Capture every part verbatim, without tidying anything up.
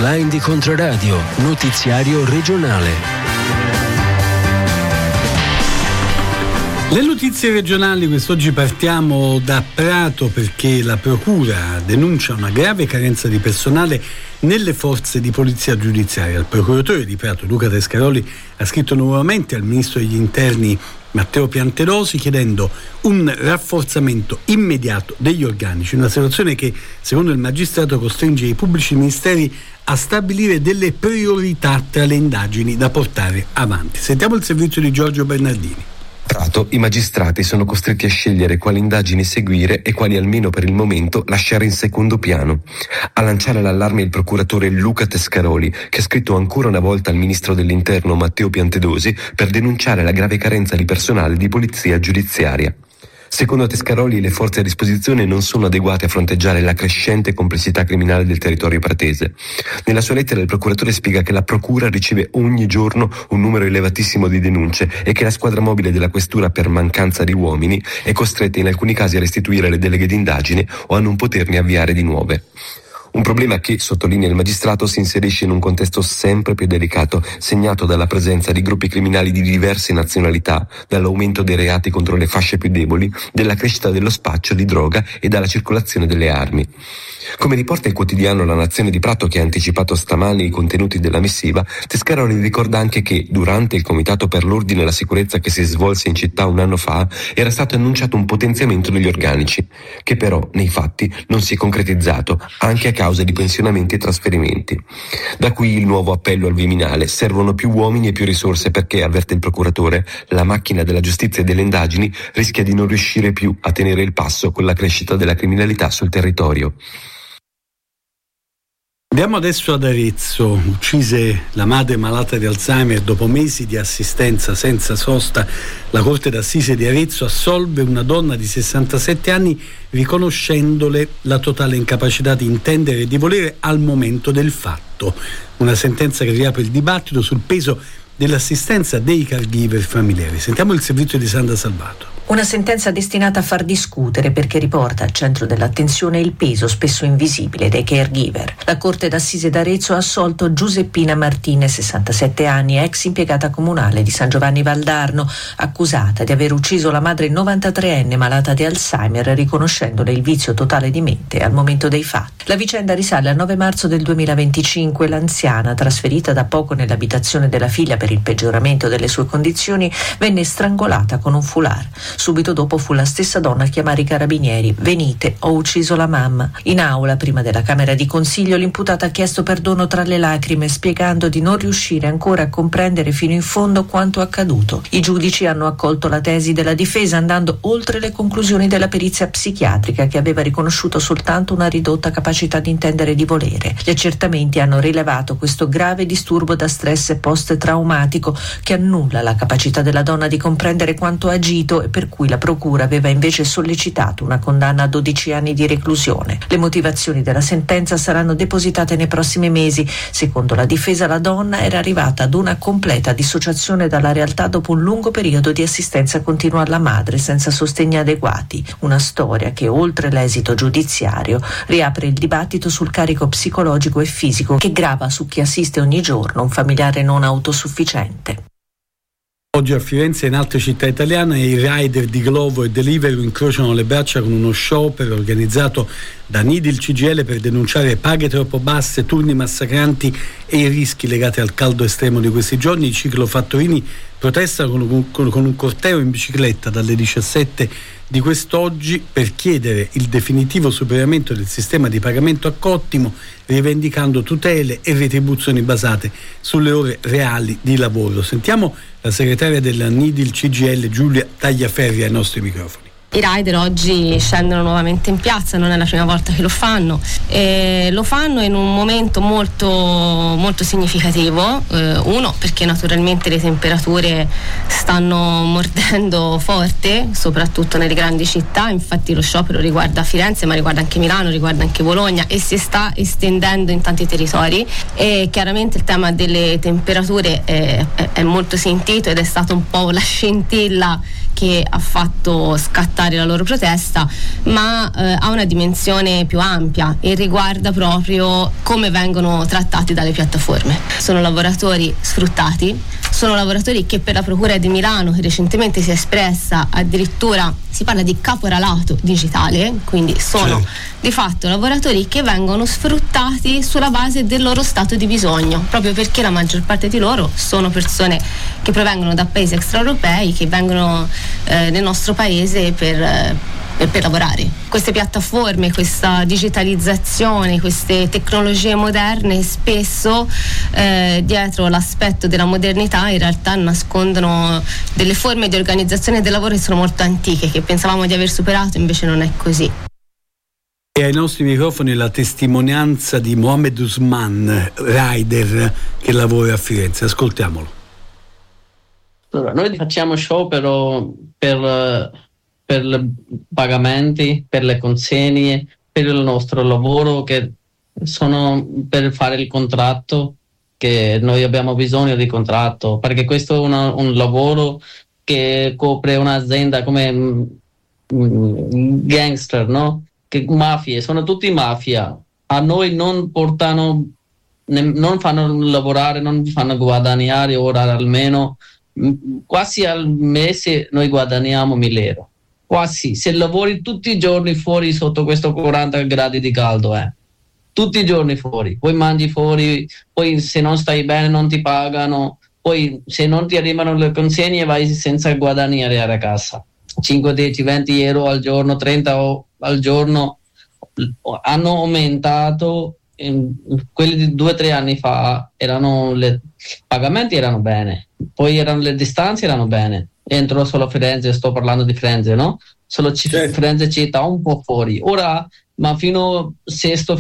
Newsline di Controradio, notiziario regionale. Le notizie regionali, quest'oggi partiamo da Prato perché la Procura denuncia una grave carenza di personale nelle forze di polizia giudiziaria. Il procuratore di Prato, Luca Tescaroli, ha scritto nuovamente al ministro degli interni Matteo Piantedosi chiedendo un rafforzamento immediato degli organici, una situazione che secondo il magistrato costringe i pubblici ministeri a stabilire delle priorità tra le indagini da portare avanti. Sentiamo il servizio di Giorgio Bernardini. Prato, i magistrati sono costretti a scegliere quali indagini seguire e quali almeno per il momento lasciare in secondo piano. A lanciare l'allarme il procuratore Luca Tescaroli, che ha scritto ancora una volta al ministro dell'interno Matteo Piantedosi per denunciare la grave carenza di personale di polizia giudiziaria. Secondo Tescaroli, le forze a disposizione non sono adeguate a fronteggiare la crescente complessità criminale del territorio pratese. Nella sua lettera il procuratore spiega che la procura riceve ogni giorno un numero elevatissimo di denunce e che la squadra mobile della questura, per mancanza di uomini, è costretta in alcuni casi a restituire le deleghe d'indagine o a non poterne avviare di nuove. Un problema che, sottolinea il magistrato, si inserisce in un contesto sempre più delicato, segnato dalla presenza di gruppi criminali di diverse nazionalità, dall'aumento dei reati contro le fasce più deboli, della crescita dello spaccio di droga e dalla circolazione delle armi. Come riporta il quotidiano La Nazione di Prato, che ha anticipato stamani i contenuti della missiva, Tescaroli ricorda anche che, durante il Comitato per l'Ordine e la Sicurezza che si svolse in città un anno fa, era stato annunciato un potenziamento degli organici, che però, nei fatti, non si è concretizzato, anche a causa di pensionamenti e trasferimenti. Da qui il nuovo appello al Viminale: servono più uomini e più risorse perché, avverte il procuratore, la macchina della giustizia e delle indagini rischia di non riuscire più a tenere il passo con la crescita della criminalità sul territorio. Andiamo adesso ad Arezzo. Uccise la madre malata di Alzheimer dopo mesi di assistenza senza sosta. La Corte d'Assise di Arezzo assolve una donna di sessantasette anni riconoscendole la totale incapacità di intendere e di volere al momento del fatto. Una sentenza che riapre il dibattito sul peso dell'assistenza dei caregiver familiari. Sentiamo il servizio di Sandra Salvato. Una sentenza destinata a far discutere perché riporta al centro dell'attenzione il peso spesso invisibile dei caregiver. La Corte d'Assise d'Arezzo ha assolto Giuseppina Martinez, sessantasette anni, ex impiegata comunale di San Giovanni Valdarno, accusata di aver ucciso la madre novantatreenne malata di Alzheimer, riconoscendole il vizio totale di mente al momento dei fatti. La vicenda risale al nove marzo del duemilaventicinque. L'anziana, trasferita da poco nell'abitazione della figlia per il peggioramento delle sue condizioni, venne strangolata con un foulard. Subito dopo fu la stessa donna a chiamare i carabinieri: venite, ho ucciso la mamma. In aula, prima della Camera di Consiglio, l'imputata ha chiesto perdono tra le lacrime, spiegando di non riuscire ancora a comprendere fino in fondo quanto accaduto. I giudici hanno accolto la tesi della difesa, andando oltre le conclusioni della perizia psichiatrica, che aveva riconosciuto soltanto una ridotta capacità di intendere e di volere. Gli accertamenti hanno rilevato questo grave disturbo da stress post-traumatico che annulla la capacità della donna di comprendere quanto ha agito e per cui la procura aveva invece sollecitato una condanna a dodici anni di reclusione. Le motivazioni della sentenza saranno depositate nei prossimi mesi. Secondo la difesa, la donna era arrivata ad una completa dissociazione dalla realtà dopo un lungo periodo di assistenza continua alla madre senza sostegni adeguati. Una storia che, oltre l'esito giudiziario, riapre il dibattito sul carico psicologico e fisico che grava su chi assiste ogni giorno un familiare non autosufficiente. Oggi a Firenze e in altre città italiane i rider di Glovo e Deliveroo incrociano le braccia con uno sciopero organizzato da Nidi il C G I L per denunciare paghe troppo basse, turni massacranti e i rischi legati al caldo estremo di questi giorni. I ciclofattorini protestano con, con, con un corteo in bicicletta dalle diciassette di quest'oggi per chiedere il definitivo superamento del sistema di pagamento a cottimo, rivendicando tutele e retribuzioni basate sulle ore reali di lavoro. Sentiamo la segretaria della Nidi il C G I L, Giulia Tagliaferri, ai nostri microfoni. I rider oggi scendono nuovamente in piazza, non è la prima volta che lo fanno, e lo fanno in un momento molto, molto significativo. Eh, uno, perché naturalmente le temperature stanno mordendo forte, soprattutto nelle grandi città. Infatti lo sciopero riguarda Firenze, ma riguarda anche Milano, riguarda anche Bologna e si sta estendendo in tanti territori. E chiaramente il tema delle temperature è, è, è molto sentito ed è stata un po' la scintilla che ha fatto scattare sfruttare la loro protesta, ma eh, ha una dimensione più ampia e riguarda proprio come vengono trattati dalle piattaforme. Sono lavoratori sfruttati, sono lavoratori che per la Procura di Milano, che recentemente si è espressa, addirittura si parla di caporalato digitale, quindi sono certo. di fatto lavoratori che vengono sfruttati sulla base del loro stato di bisogno, proprio perché la maggior parte di loro sono persone che provengono da paesi extraeuropei, che vengono eh, nel nostro paese per, eh, per, per lavorare. Queste piattaforme, questa digitalizzazione, queste tecnologie moderne spesso eh, dietro l'aspetto della modernità in realtà nascondono delle forme di organizzazione del lavoro che sono molto antiche, che pensavamo di aver superato, invece non è così. E ai nostri microfoni la testimonianza di Mohamed Usman, rider che lavora a Firenze. Ascoltiamolo. Allora, noi facciamo sciopero per, per i pagamenti, per le consegne, per il nostro lavoro, che sono per fare il contratto, che noi abbiamo bisogno di contratto, perché questo è una, un lavoro che copre un'azienda come um, gangster, no? Che mafie, sono tutti mafia. A noi non portano, non fanno lavorare, non fanno guadagnare ora almeno. Quasi al mese noi guadagniamo mille euro, quasi, se lavori tutti i giorni fuori sotto questo quaranta gradi di caldo, eh. tutti i giorni fuori, poi mangi fuori, poi se non stai bene non ti pagano, poi se non ti arrivano le consegne vai senza guadagnare a casa, cinque, dieci, venti euro al giorno, trenta al giorno. Hanno aumentato, in, quelli di due o tre anni fa erano le pagamenti erano bene, poi erano le distanze erano bene, entro solo Firenze, sto parlando di Firenze, no? Solo c- certo. Firenze città un po' fuori, ora ma fino a Sesto,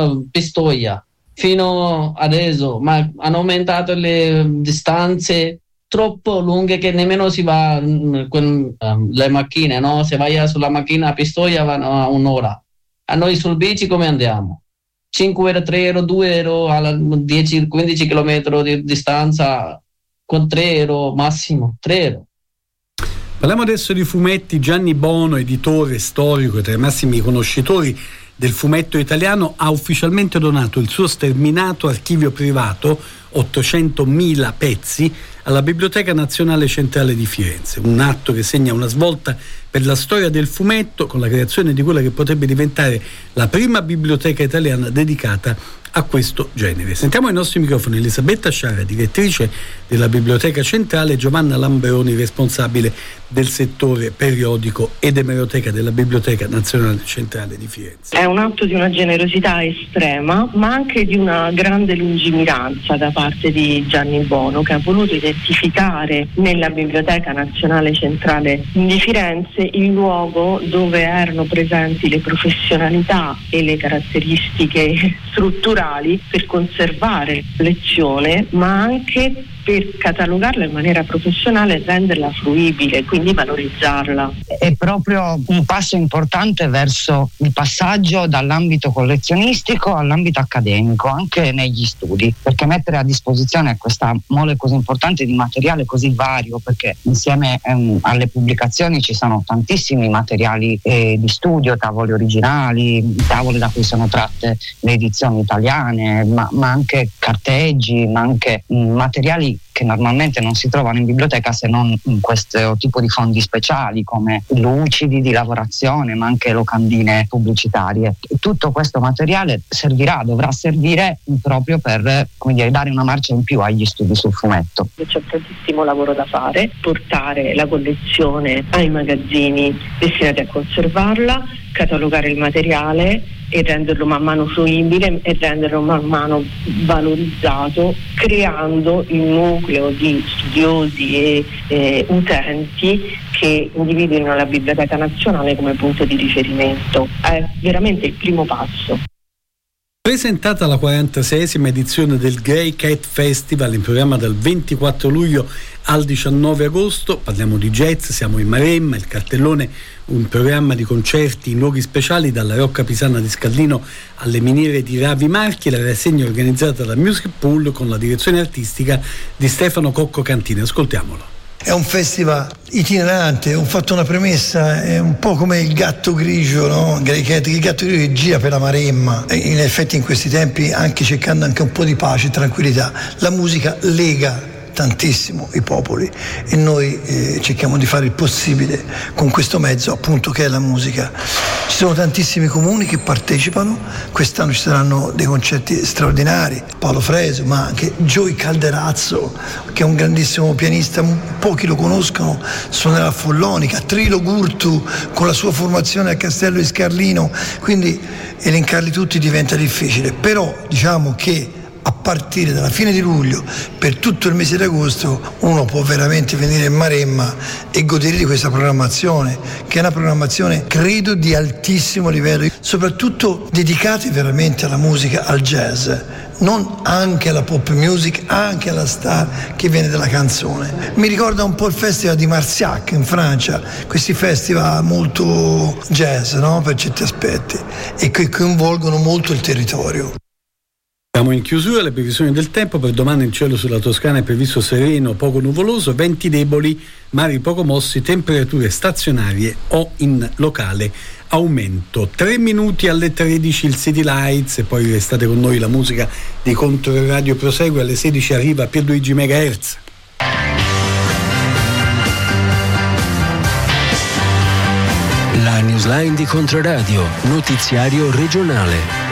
Pistoia, fino adesso, ma hanno aumentato le distanze troppo lunghe che nemmeno si va con um, le macchine, no? Se vai sulla macchina a Pistoia vanno a un'ora, a noi sul bici come andiamo? cinque euro, tre euro, due euro a dieci quindici chilometri di distanza con tre euro massimo, tre euro. Parliamo adesso di fumetti. Gianni Bono, editore storico e tra i massimi conoscitori del fumetto italiano, ha ufficialmente donato il suo sterminato archivio privato, ottocentomila pezzi, alla Biblioteca Nazionale Centrale di Firenze, un atto che segna una svolta per la storia del fumetto, con la creazione di quella che potrebbe diventare la prima biblioteca italiana dedicata a questo genere. Sentiamo ai nostri microfoni Elisabetta Sciarra, direttrice della Biblioteca Centrale, e Giovanna Lambroni, responsabile del settore periodico ed emeroteca della Biblioteca Nazionale Centrale di Firenze. È un atto di una generosità estrema, ma anche di una grande lungimiranza da parte di Gianni Bono, che ha voluto identificare nella Biblioteca Nazionale Centrale di Firenze il luogo dove erano presenti le professionalità e le caratteristiche strutturali per conservare la collezione, ma anche per catalogarla in maniera professionale e renderla fruibile, quindi valorizzarla. È proprio un passo importante verso il passaggio dall'ambito collezionistico all'ambito accademico, anche negli studi, perché mettere a disposizione questa mole così importante di materiale così vario, perché insieme ehm, alle pubblicazioni ci sono tantissimi materiali eh, di studio, tavoli originali, tavole da cui sono tratte le edizioni italiane, ma, ma anche carteggi, ma anche mh, materiali che normalmente non si trovano in biblioteca se non in questo tipo di fondi speciali come lucidi di lavorazione, ma anche locandine pubblicitarie. Tutto questo materiale servirà, dovrà servire proprio per, come dire, dare una marcia in più agli studi sul fumetto. C'è tantissimo lavoro da fare, portare la collezione ai magazzini destinati a conservarla, catalogare il materiale e renderlo man mano fruibile e renderlo man mano valorizzato, creando il nucleo di studiosi e eh, utenti che individuino la Biblioteca Nazionale come punto di riferimento. È veramente il primo passo. Presentata la quarantaseiesima edizione del Grey Cat Festival, in programma dal ventiquattro luglio al diciannove agosto, parliamo di jazz, siamo in Maremma, il cartellone, un programma di concerti in luoghi speciali dalla Rocca Pisana di Scallino alle miniere di Ravi Marchi, la rassegna organizzata da Music Pool con la direzione artistica di Stefano Cocco Cantini. Ascoltiamolo. È un festival itinerante, ho fatto una premessa, è un po' come il gatto grigio, no? Il gatto grigio che gira per la Maremma, e in effetti in questi tempi anche cercando anche un po' di pace e tranquillità. La musica lega tantissimo i popoli e noi eh, cerchiamo di fare il possibile con questo mezzo appunto che è la musica. Ci sono tantissimi comuni che partecipano, quest'anno ci saranno dei concerti straordinari, Paolo Fresu, ma anche Joey Calderazzo che è un grandissimo pianista, pochi lo conoscono, suonerà a Follonica, Trilo Gurtu con la sua formazione al Castello di Scarlino, quindi elencarli tutti diventa difficile, però diciamo che a partire dalla fine di luglio per tutto il mese di agosto uno può veramente venire in Maremma e godere di questa programmazione, che è una programmazione credo di altissimo livello, soprattutto dedicati veramente alla musica, al jazz, non anche alla pop music, anche alla star che viene dalla canzone. Mi ricorda un po' il festival di Marciac in Francia, questi festival molto jazz, no? Per certi aspetti, e che coinvolgono molto il territorio. Siamo in chiusura, le previsioni del tempo. Per domani il cielo sulla Toscana è previsto sereno, poco nuvoloso, venti deboli, mari poco mossi, temperature stazionarie o in locale aumento. Tre minuti alle tredici il City Lights e poi restate con noi, la musica di Controradio prosegue, alle sedici arriva Pierluigi Megahertz. La newsline di Controradio, notiziario regionale.